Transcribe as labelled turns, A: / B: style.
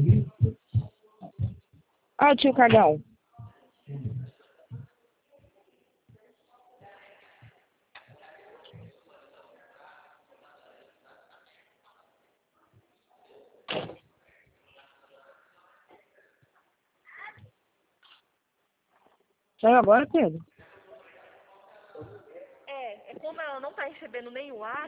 A: Ó, tio Cagão. Saiu agora, Pedro?
B: Como ela não tá recebendo nenhum ar,